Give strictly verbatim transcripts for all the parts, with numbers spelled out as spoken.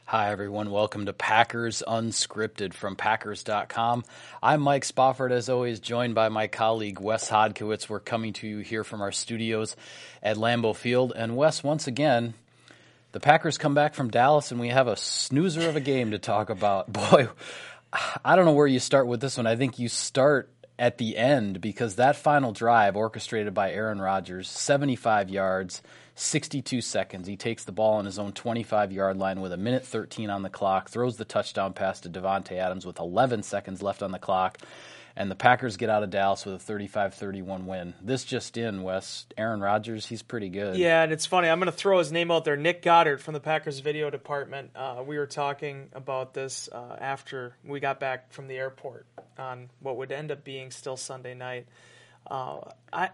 Hi, everyone. Welcome to Packers Unscripted from Packers dot com. I'm Mike Spofford, as always, joined by my colleague Wes Hodkiewicz. We're coming to you here from our studios at Lambeau Field. And Wes, once again, the Packers come back from Dallas, and we have a snoozer of a game to talk about. Boy, I don't know where you start with this one. I think you start at the end, because that final drive, orchestrated by Aaron Rodgers, seventy-five yards, sixty-two seconds. He takes the ball on his own twenty-five-yard line with a minute thirteen on the clock, throws the touchdown pass to Davante Adams with eleven seconds left on the clock, and the Packers get out of Dallas with a thirty-five thirty-one win. This just in, Wes, Aaron Rodgers, he's pretty good. Yeah, and it's funny. I'm going to throw his name out there. Nick Goddard from the Packers video department. Uh, we were talking about this uh, after we got back from the airport on what would end up being still Sunday night. Uh, I...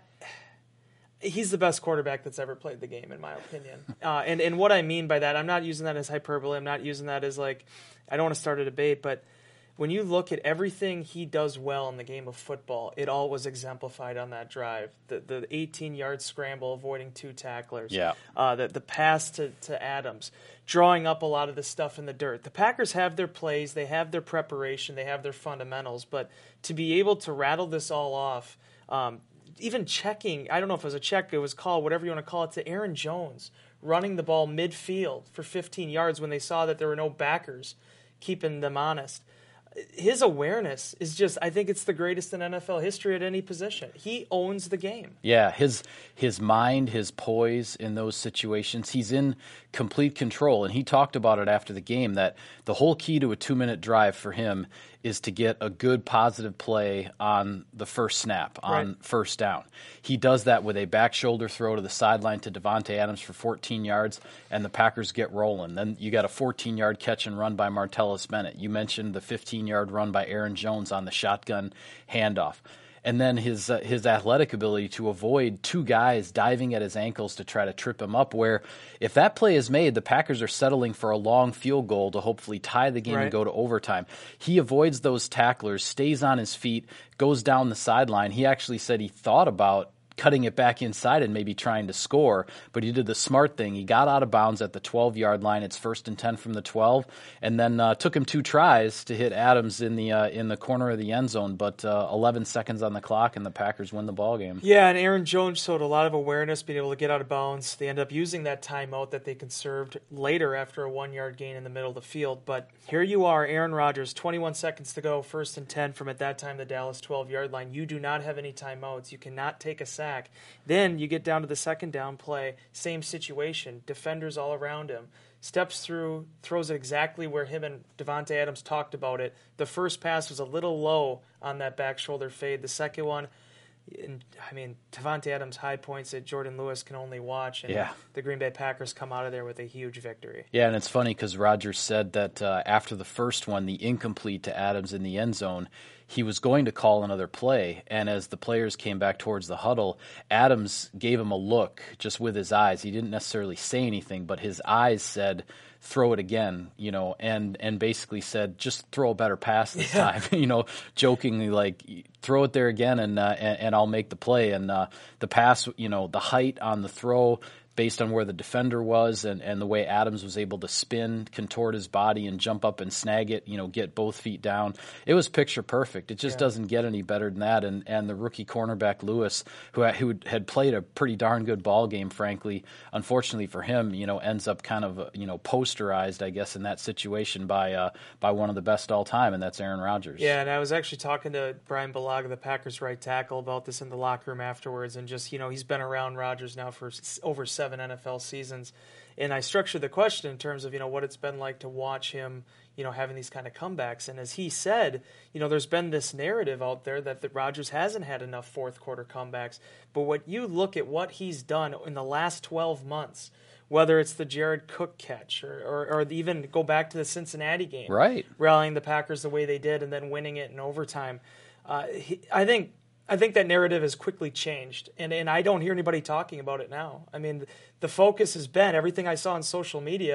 He's the best quarterback that's ever played the game, in my opinion. Uh, and, and what I mean by that, I'm not using that as hyperbole. I'm not using that as like, I don't want to start a debate, but when you look at everything he does well in the game of football, it all was exemplified on that drive. The the eighteen-yard scramble, avoiding two tacklers. Yeah. Uh, the, the pass to, to Adams, drawing up a lot of the stuff in the dirt. The Packers have their plays, they have their preparation, they have their fundamentals, but to be able to rattle this all off, um, even checking, I don't know if it was a check, it was called, whatever you want to call it, to Aaron Jones, running the ball midfield for fifteen yards when they saw that there were no backers keeping them honest. His awareness is just, I think it's the greatest in N F L history at any position. He owns the game. Yeah, his his mind, his poise in those situations, he's in complete control. And he talked about it after the game, that the whole key to a two-minute drive for him is to get a good positive play on the first snap, on Right. first down. He does that with a back shoulder throw to the sideline to Davante Adams for fourteen yards, and the Packers get rolling. Then you got a fourteen-yard catch and run by Martellus Bennett. You mentioned the fifteen-yard run by Aaron Jones on the shotgun handoff. And then his uh, his athletic ability to avoid two guys diving at his ankles to try to trip him up, where if that play is made, the Packers are settling for a long field goal to hopefully tie the game Right. and go to overtime. He avoids those tacklers, stays on his feet, goes down the sideline. He actually said he thought about cutting it back inside and maybe trying to score, but he did the smart thing. He got out of bounds at the twelve-yard line. It's first and ten from the twelve, and then uh, took him two tries to hit Adams in the uh, in the corner of the end zone, but uh, eleven seconds on the clock, and the Packers win the ball game. Yeah, and Aaron Jones showed a lot of awareness, being able to get out of bounds. They end up using that timeout that they conserved later after a one-yard gain in the middle of the field. But here you are, Aaron Rodgers, twenty-one seconds to go, first and ten from at that time the Dallas twelve-yard line. You do not have any timeouts. You cannot take a sack. Then you get down to the second down play, same situation, defenders all around him. Steps through, throws it exactly where him and Davante Adams talked about it. The first pass was a little low on that back shoulder fade. The second one, and, I mean, Davante Adams high points that Jordan Lewis can only watch, and Yeah. the Green Bay Packers come out of there with a huge victory. Yeah, and it's funny because Rodgers said that uh, after the first one, the incomplete to Adams in the end zone, he was going to call another play, and as the players came back towards the huddle, Adams gave him a look just with his eyes. He didn't necessarily say anything, but his eyes said, throw it again, you know, and, and basically said, just throw a better pass this Yeah. time, you know, jokingly like, throw it there again and, uh, and, and I'll make the play. And uh, the pass, you know, the height on the throw, based on where the defender was and, and the way Adams was able to spin, contort his body, and jump up and snag it, you know, get both feet down. It was picture perfect. It just Yeah. doesn't get any better than that. And and the rookie cornerback Lewis, who who had played a pretty darn good ball game, frankly, unfortunately for him, you know, ends up kind of, you know, posterized, I guess, in that situation by uh, by one of the best all time, and that's Aaron Rodgers. Yeah, and I was actually talking to Brian Bulaga, the Packers right tackle, about this in the locker room afterwards, and just, you know, he's been around Rodgers now for s- over seven N F L seasons, and I structured the question in terms of, you know, what it's been like to watch him, you know, having these kind of comebacks, and as he said, you know, there's been this narrative out there that, that Rodgers hasn't had enough fourth quarter comebacks, but what you look at what he's done in the last twelve months, whether it's the Jared Cook catch or, or, or even go back to the Cincinnati game, Right. rallying the Packers the way they did and then winning it in overtime. Uh, he, I think I think that narrative has quickly changed, and, and I don't hear anybody talking about it now. I mean, the focus has been, everything I saw on social media,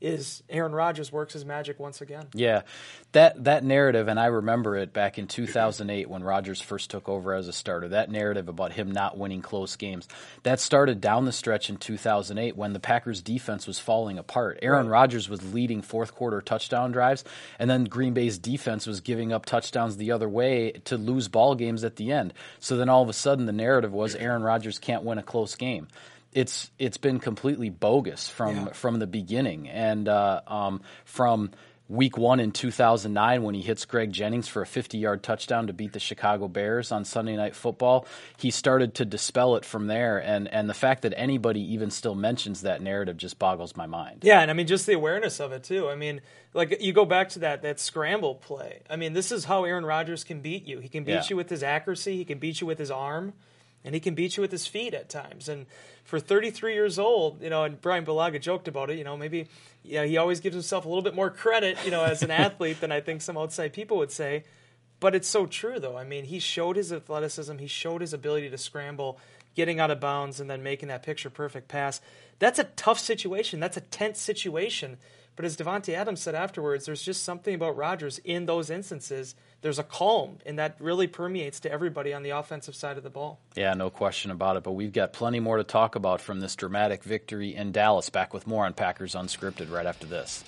is Aaron Rodgers works his magic once again. Yeah, that that narrative, and I remember it back in two thousand eight when Rodgers first took over as a starter, that narrative about him not winning close games, that started down the stretch in two thousand eight when the Packers' defense was falling apart. Aaron right. Rodgers was leading fourth-quarter touchdown drives, and then Green Bay's defense was giving up touchdowns the other way to lose ball games at the end. So then all of a sudden the narrative was Aaron Rodgers can't win a close game. It's it's been completely bogus from yeah. from the beginning, and uh, um, from week one in two thousand nine when he hits Greg Jennings for a fifty-yard touchdown to beat the Chicago Bears on Sunday Night Football, he started to dispel it from there, and and the fact that anybody even still mentions that narrative just boggles my mind. Yeah, and I mean just the awareness of it too. I mean, like you go back to that that scramble play. I mean, this is how Aaron Rodgers can beat you. He can beat yeah. you with his accuracy. He can beat you with his arm. And he can beat you with his feet at times. And for thirty-three years old, you know, and Brian Bulaga joked about it, you know, maybe yeah, he always gives himself a little bit more credit, you know, as an athlete than I think some outside people would say. But it's so true, though. I mean, he showed his athleticism. He showed his ability to scramble, getting out of bounds, and then making that picture-perfect pass. That's a tough situation. That's a tense situation. But as Davante Adams said afterwards, there's just something about Rodgers in those instances. There's a calm, and that really permeates to everybody on the offensive side of the ball. Yeah, no question about it. But we've got plenty more to talk about from this dramatic victory in Dallas. Back with more on Packers Unscripted right after this.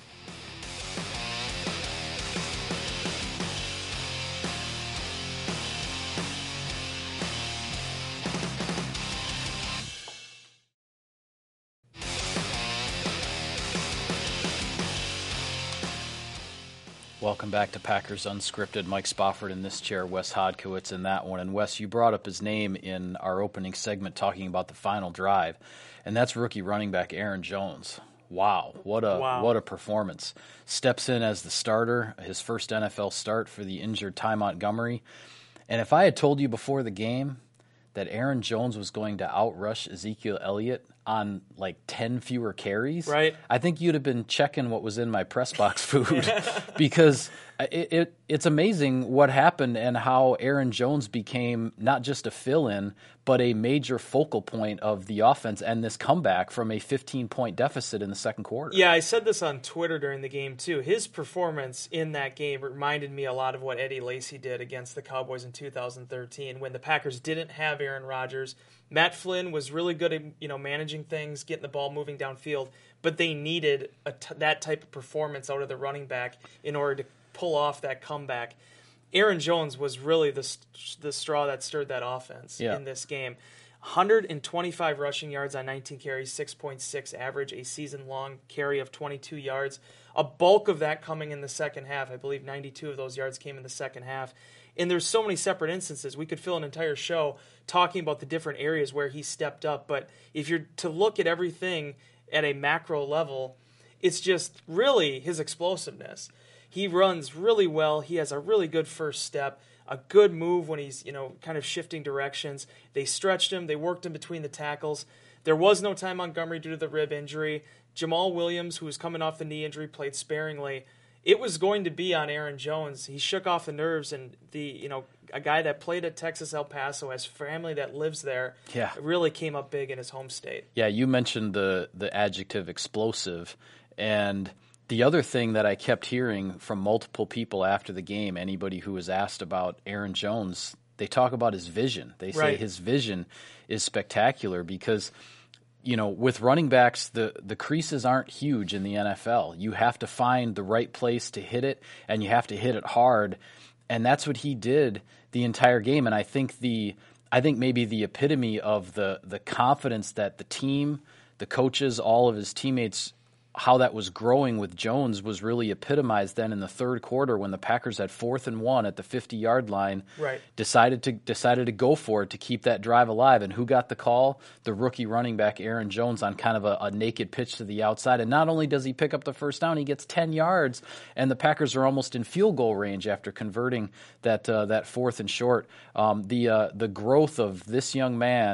Welcome back to Packers Unscripted. Mike Spofford in this chair, Wes Hodkiewicz in that one. And Wes, you brought up his name in our opening segment talking about the final drive, and that's rookie running back Aaron Jones. Wow, what a wow. what a performance. Steps in as the starter, his first N F L start for the injured Ty Montgomery. And if I had told you before the game that Aaron Jones was going to outrush Ezekiel Elliott on like ten fewer carries, right. I think you'd have been checking what was in my press box food because it, it it's amazing what happened and how Aaron Jones became not just a fill-in, but a major focal point of the offense and this comeback from a fifteen-point deficit in the second quarter. Yeah, I said this on Twitter during the game too. His performance in that game reminded me a lot of what Eddie Lacy did against the Cowboys in two thousand thirteen when the Packers didn't have Aaron Rodgers. Matt Flynn was really good at, you know, managing things, getting the ball moving downfield, but they needed a t- that type of performance out of the running back in order to pull off that comeback. Aaron Jones was really the the straw that stirred that offense yeah. in this game. one hundred twenty-five rushing yards on nineteen carries, six point six average, a season-long carry of twenty-two yards. A bulk of that coming in the second half. I believe ninety-two of those yards came in the second half. And there's so many separate instances. We could fill an entire show talking about the different areas where he stepped up. But if you're to look at everything at a macro level, it's just really his explosiveness. He runs really well. He has a really good first step, a good move when he's, you know, kind of shifting directions. They stretched him. They worked him between the tackles. There was no Ty Montgomery due to the rib injury. Jamal Williams, who was coming off the knee injury, played sparingly. It was going to be on Aaron Jones. He shook off the nerves, and the you know a guy that played at Texas El Paso, has family that lives there, yeah. really came up big in his home state. Yeah, you mentioned the the adjective explosive, and the other thing that I kept hearing from multiple people after the game, anybody who was asked about Aaron Jones, they talk about his vision. They say right. his vision is spectacular because, you know, with running backs, the, the creases aren't huge in the N F L. You have to find the right place to hit it, and you have to hit it hard. And that's what he did the entire game. And I think the I think maybe the epitome of the the confidence that the team, the coaches, all of his teammates, how that was growing with Jones was really epitomized then in the third quarter when the Packers had fourth and one at the fifty-yard line, right. decided to decided to go for it to keep that drive alive. And who got the call? The rookie running back Aaron Jones on kind of a, a naked pitch to the outside. And not only does he pick up the first down, he gets ten yards, and the Packers are almost in field goal range after converting that uh, that fourth and short. Um, the uh, the growth of this young man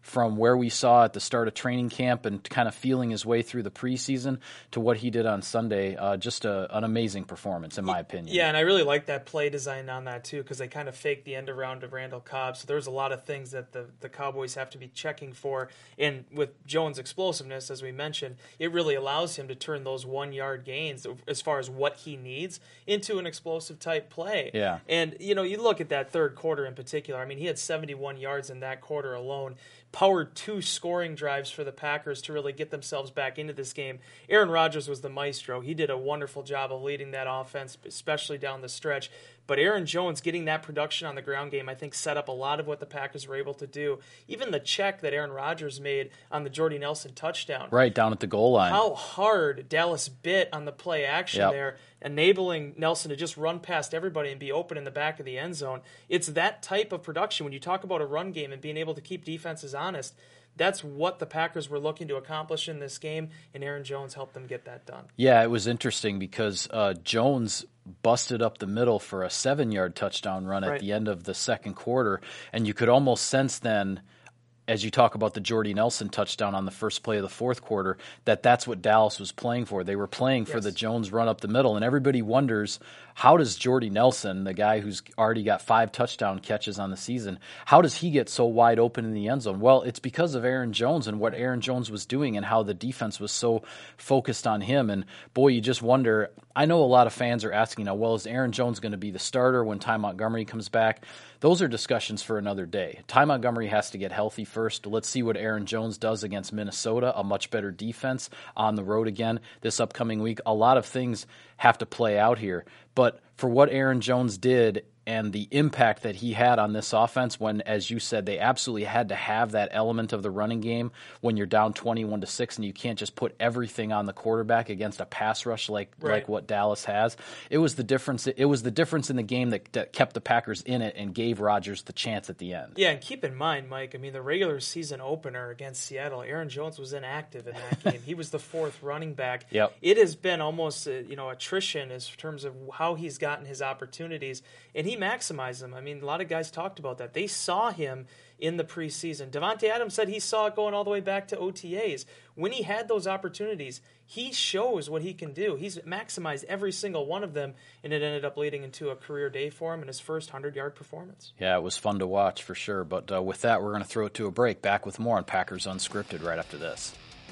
from where we saw at the start of training camp and kind of feeling his way through the preseason to what he did on Sunday. Uh, just a, an amazing performance, in my opinion. Yeah, and I really like that play design on that, too, because they kind of faked the end around of Randall Cobb. So there's a lot of things that the, the Cowboys have to be checking for. And with Jones' explosiveness, as we mentioned, it really allows him to turn those one-yard gains as far as what he needs into an explosive-type play. Yeah. And, you know, you look at that third quarter in particular. I mean, he had seventy-one yards in that quarter alone. Powered two scoring drives for the Packers to really get themselves back into this game. Aaron Rodgers was the maestro. He did a wonderful job of leading that offense, especially down the stretch. But Aaron Jones getting that production on the ground game, I think, set up a lot of what the Packers were able to do. Even the check that Aaron Rodgers made on the Jordy Nelson touchdown. Right, down at the goal line. How hard Dallas bit on the play action yep. there, enabling Nelson to just run past everybody and be open in the back of the end zone. It's that type of production. When you talk about a run game and being able to keep defenses honest, that's what the Packers were looking to accomplish in this game, and Aaron Jones helped them get that done. Yeah, it was interesting because uh, Jones busted up the middle for a seven-yard touchdown run at right. the end of the second quarter, and you could almost sense then, as you talk about the Jordy Nelson touchdown on the first play of the fourth quarter, that that's what Dallas was playing for. They were playing for yes. the Jones run up the middle, and everybody wonders, how does Jordy Nelson, the guy who's already got five touchdown catches on the season, how does he get so wide open in the end zone? Well, it's because of Aaron Jones and what Aaron Jones was doing and how the defense was so focused on him. And, boy, you just wonder, I know a lot of fans are asking now, well, is Aaron Jones going to be the starter when Ty Montgomery comes back? Those are discussions for another day. Ty Montgomery has to get healthy first. Let's see what Aaron Jones does against Minnesota, a much better defense on the road again this upcoming week. A lot of things have to play out here. But for what Aaron Jones did and the impact that he had on this offense when, as you said, they absolutely had to have that element of the running game when you're down twenty-one to six and you can't just put everything on the quarterback against a pass rush like right. like what Dallas has. It was the difference. It was the difference in the game that, that kept the Packers in it and gave Rodgers the chance at the end. Yeah, and keep in mind, Mike, I mean, the regular season opener against Seattle, Aaron Jones was inactive in that game. He was the fourth running back. Yep. It has been almost a, you know attrition in terms of how he's gotten his opportunities, and he maximized them. I mean, a lot of guys talked about that. They saw him in the preseason. Davante Adams said he saw it going all the way back to O T As. When he had those opportunities, he shows what he can do. He's maximized every single one of them, and it ended up leading into a career day for him in his first hundred-yard performance. Yeah, it was fun to watch for sure. But uh, with that, we're going to throw it to a break. Back with more on Packers Unscripted right after this.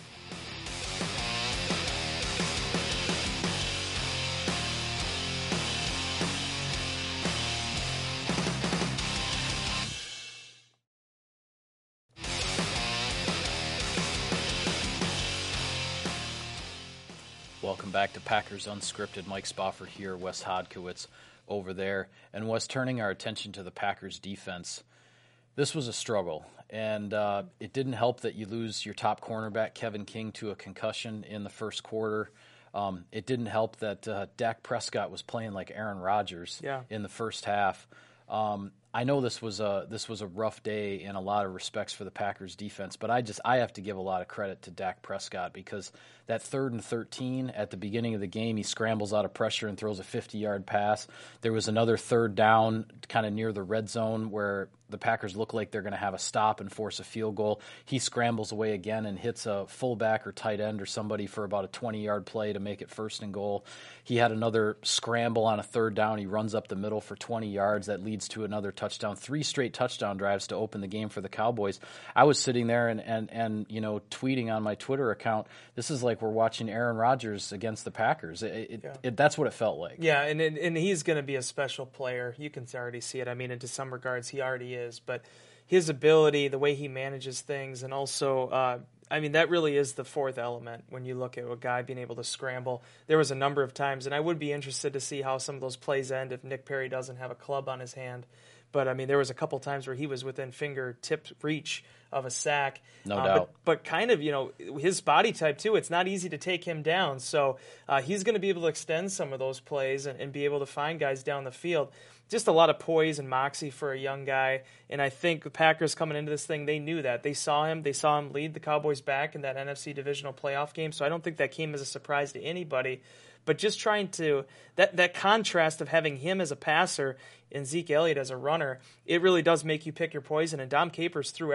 Welcome back to Packers Unscripted. Mike Spofford here, Wes Hodkiewicz over there. And Wes, turning our attention to the Packers defense, this was a struggle. And uh, it didn't help that you lose your top cornerback, Kevin King, to a concussion in the first quarter. Um, it didn't help that uh, Dak Prescott was playing like Aaron Rodgers yeah. in the first half. Um, I know this was a this was a rough day in a lot of respects for the Packers defense, but I just I have to give a lot of credit to Dak Prescott because that third and thirteen at the beginning of the game, he scrambles out of pressure and throws a fifty-yard pass. There was another third down kind of near the red zone where the Packers look like they're going to have a stop and force a field goal. He scrambles away again and hits a fullback or tight end or somebody for about a twenty-yard play to make it first and goal. He had another scramble on a third down. He runs up the middle for twenty yards. That leads to another touchdown. Three straight touchdown drives to open the game for the Cowboys. I was sitting there and, and, and you know, tweeting on my Twitter account, this is like we're watching Aaron Rodgers against the Packers. It, it, yeah. it, that's what it felt like. Yeah, and, and, and he's going to be a special player. You can already see it. I mean, into some regards, he already is. But his ability, the way he manages things, and also, uh, I mean, that really is the fourth element when you look at a guy being able to scramble. There was a number of times, and I would be interested to see how some of those plays end if Nick Perry doesn't have a club on his hand. But, I mean, there was a couple times where he was within fingertip reach of a sack. No uh, doubt. But, but kind of, you know, his body type, too, it's not easy to take him down. So uh, he's going to be able to extend some of those plays and, and be able to find guys down the field. Just a lot of poise and moxie for a young guy. And I think the Packers coming into this thing, they knew that. They saw him. They saw him lead the Cowboys back in that N F C divisional playoff game. So I don't think that came as a surprise to anybody. But just trying to that, – that contrast of having him as a passer and Zeke Elliott as a runner, it really does make you pick your poison. And Dom Capers threw everything the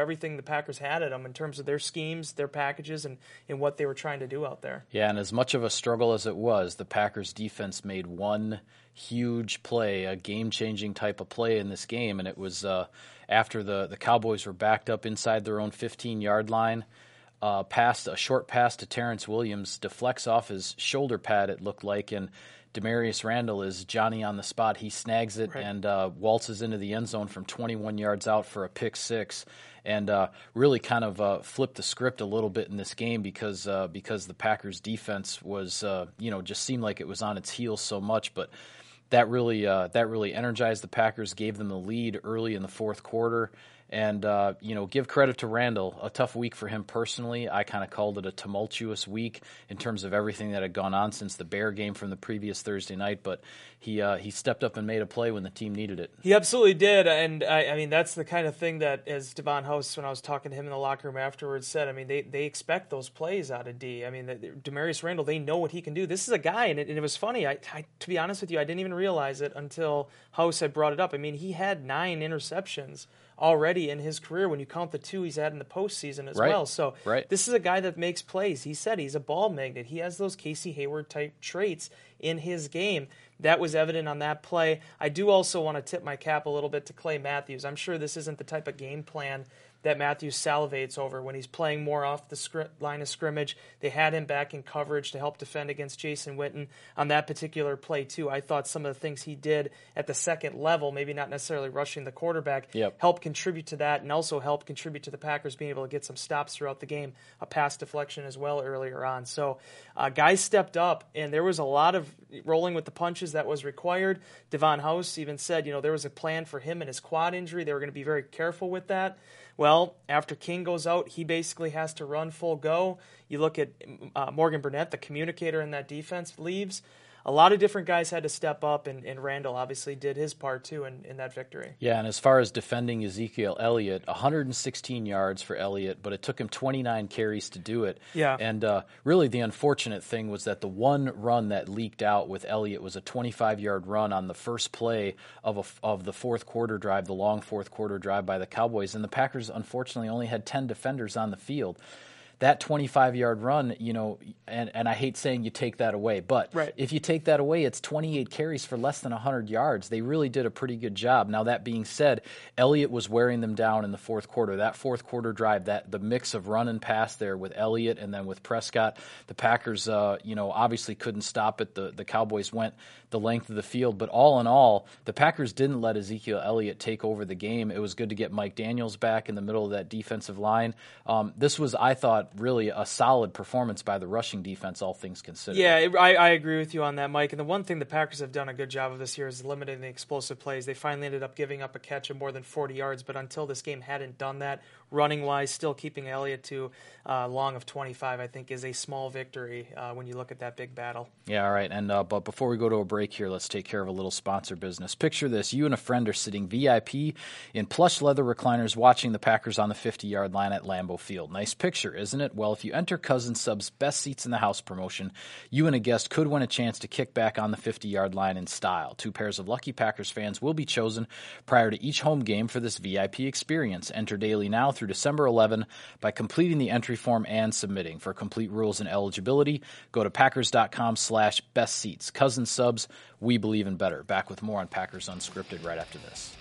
Packers had at them in terms of their schemes, their packages, and, and what they were trying to do out there. Yeah, and as much of a struggle as it was, the Packers defense made one huge play, a game-changing type of play in this game, and it was uh, after the, the Cowboys were backed up inside their own fifteen-yard line. Uh, passed a short pass to Terrence Williams, deflects off his shoulder pad, it looked like, and Demarius Randall is Johnny on the spot. He snags it right. and uh, waltzes into the end zone from twenty-one yards out for a pick six, and uh, really kind of uh, flipped the script a little bit in this game because uh, because the Packers defense was uh, you know just seemed like it was on its heels so much, but that really uh, that really energized the Packers, gave them the lead early in the fourth quarter. And, uh, you know, give credit to Randall. A tough week for him personally. I kind of called it a tumultuous week in terms of everything that had gone on since the Bear game from the previous Thursday night. But he uh, he stepped up and made a play when the team needed it. He absolutely did. And, I, I mean, that's the kind of thing that, as Devon House, when I was talking to him in the locker room afterwards, said, I mean, they, they expect those plays out of D. I mean, the, the, Demarius Randall, they know what he can do. This is a guy, and it, and it was funny. I, I, to be honest with you, I didn't even realize it until House had brought it up. I mean, he had nine interceptions already in his career when you count the two he's had in the postseason as right. well. So right. this is a guy that makes plays. He said he's a ball magnet. He has those Casey Hayward-type traits in his game. That was evident on that play. I do also want to tip my cap a little bit to Clay Matthews. I'm sure this isn't the type of game plan that Matthews salivates over when he's playing more off the scr- line of scrimmage. They had him back in coverage to help defend against Jason Witten on that particular play, too. I thought some of the things he did at the second level, maybe not necessarily rushing the quarterback, yep. helped contribute to that and also helped contribute to the Packers being able to get some stops throughout the game, a pass deflection as well earlier on. So uh, guys stepped up, and there was a lot of rolling with the punches that was required. Devon House even said, you know, there was a plan for him and his quad injury. They were going to be very careful with that. Well, after King goes out, he basically has to run full go. You look at uh, Morgan Burnett, the communicator in that defense, leaves. A lot of different guys had to step up, and, and Randall obviously did his part, too, in, in that victory. Yeah, and as far as defending Ezekiel Elliott, one hundred sixteen yards for Elliott, but it took him twenty-nine carries to do it. Yeah. And uh, really the unfortunate thing was that the one run that leaked out with Elliott was a twenty-five-yard run on the first play of a, of the fourth quarter drive, the long fourth quarter drive by the Cowboys, and the Packers unfortunately only had ten defenders on the field. That twenty-five-yard run, you know, and, and I hate saying you take that away, but right. if you take that away, it's twenty-eight carries for less than one hundred yards. They really did a pretty good job. Now, that being said, Elliott was wearing them down in the fourth quarter. That fourth quarter drive, that the mix of run and pass there with Elliott and then with Prescott, the Packers, uh, you know, obviously couldn't stop it. The, the Cowboys went the length of the field, but all in all, the Packers didn't let Ezekiel Elliott take over the game. It was good to get Mike Daniels back in the middle of that defensive line. Um, this was, I thought, really a solid performance by the rushing defense, all things considered. Yeah, I, I agree with you on that, Mike. And the one thing the Packers have done a good job of this year is limiting the explosive plays. They finally ended up giving up a catch of more than forty yards, but until this game hadn't done that. Running-wise, still keeping Elliott to uh, long of twenty-five, I think, is a small victory uh, when you look at that big battle. Yeah, all right. And uh, but before we go to a break here, let's take care of a little sponsor business. Picture this. You and a friend are sitting V I P in plush leather recliners watching the Packers on the fifty-yard line at Lambeau Field. Nice picture, isn't it? Well, if you enter Cousin Sub's Best Seats in the House promotion, you and a guest could win a chance to kick back on the fifty-yard line in style. Two pairs of lucky Packers fans will be chosen prior to each home game for this V I P experience. Enter daily now through December eleventh by completing the entry form and submitting. For complete rules and eligibility, go to packers.com slash best seats. Cousin Subs, we believe in better. Back with more on Packers Unscripted right after this.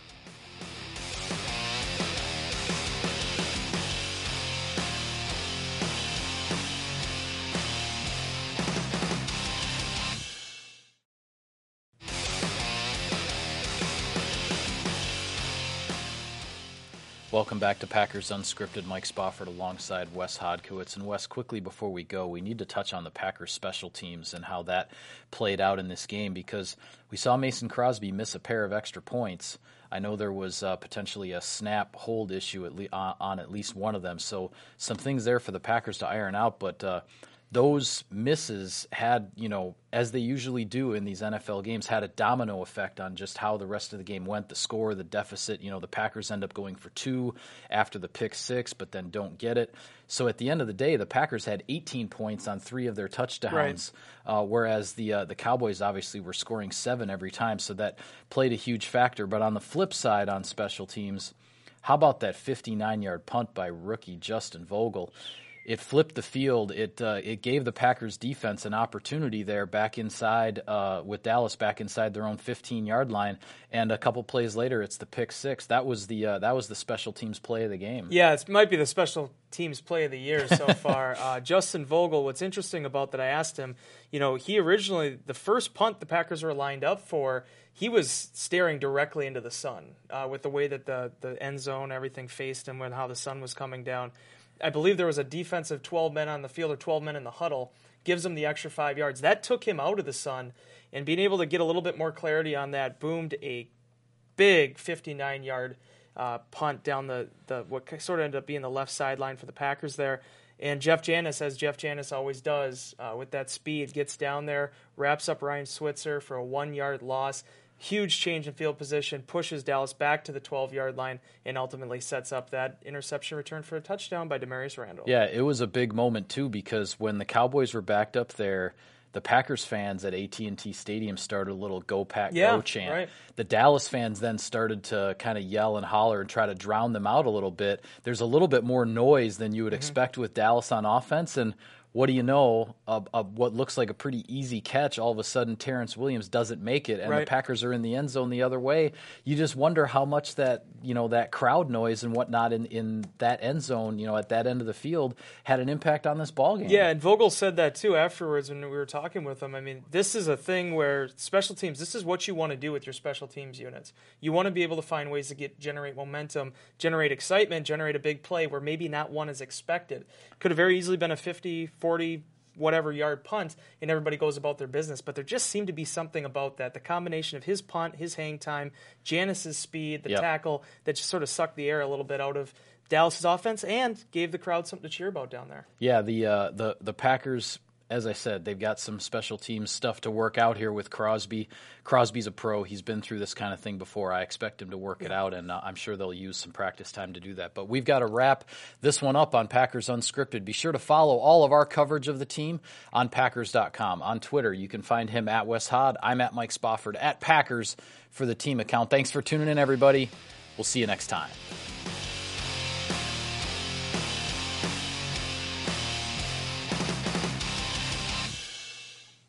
Welcome back to Packers Unscripted. Mike Spofford alongside Wes Hodkiewicz. And Wes, quickly before we go, we need to touch on the Packers special teams and how that played out in this game, because we saw Mason Crosby miss a pair of extra points. I know there was uh, potentially a snap hold issue at le- uh, on at least one of them, so some things there for the Packers to iron out, but uh, those misses had, you know, as they usually do in these N F L games, had a domino effect on just how the rest of the game went, the score, the deficit. You know, the Packers end up going for two after the pick six, but then don't get it. So at the end of the day, the Packers had eighteen points on three of their touchdowns, right. uh, whereas the uh, the Cowboys obviously were scoring seven every time, so that played a huge factor. But on the flip side, on special teams, how about that fifty-nine-yard punt by rookie Justin Vogel? It flipped the field. It uh, it gave the Packers defense an opportunity there back inside uh, with Dallas back inside their own fifteen-yard line. And a couple plays later, it's the pick six. That was the uh, that was the special teams play of the game. Yeah, it might be the special teams play of the year so far. uh, Justin Vogel. What's interesting about that, I asked him. You know, he originally the first punt the Packers were lined up for, he was staring directly into the sun uh, with the way that the the end zone, everything faced him, and how the sun was coming down. I believe there was a defensive twelve men on the field or twelve men in the huddle, gives him the extra five yards. That took him out of the sun, and being able to get a little bit more clarity on that, boomed a big fifty-nine-yard uh, punt down the, the what sort of ended up being the left sideline for the Packers there. And Jeff Janis, as Jeff Janis always does, uh, with that speed, gets down there, wraps up Ryan Switzer for a one-yard loss. Huge change in field position, pushes Dallas back to the twelve-yard line, and ultimately sets up that interception return for a touchdown by Demarius Randall. Yeah, it was a big moment, too, because when the Cowboys were backed up there, the Packers fans at A T and T Stadium started a little Go Pack yeah, Go chant. Right. The Dallas fans then started to kind of yell and holler and try to drown them out a little bit. There's a little bit more noise than you would mm-hmm. expect with Dallas on offense, and what do you know, uh, uh, what looks like a pretty easy catch, all of a sudden Terrence Williams doesn't make it, and right. the Packers are in the end zone the other way. You just wonder how much that, you know, that crowd noise and whatnot in, in that end zone, you know, at that end of the field had an impact on this ballgame. Yeah, and Vogel said that too afterwards when we were talking with him. I mean, this is a thing where special teams, this is what you want to do with your special teams units. You want to be able to find ways to get generate momentum, generate excitement, generate a big play where maybe not one is expected. Could have very easily been a fifty, forty, whatever yard punt, and everybody goes about their business. But there just seemed to be something about that. The combination of his punt, his hang time, Janis's speed, the yep. tackle, that just sort of sucked the air a little bit out of Dallas's offense and gave the crowd something to cheer about down there. Yeah, the uh, the the Packers, as I said, they've got some special teams stuff to work out here with Crosby. Crosby's a pro. He's been through this kind of thing before. I expect him to work it out, and uh, I'm sure they'll use some practice time to do that. But we've got to wrap this one up on Packers Unscripted. Be sure to follow all of our coverage of the team on Packers dot com. On Twitter, you can find him at Wes Hod. I'm at Mike Spofford at Packers for the team account. Thanks for tuning in, everybody. We'll see you next time.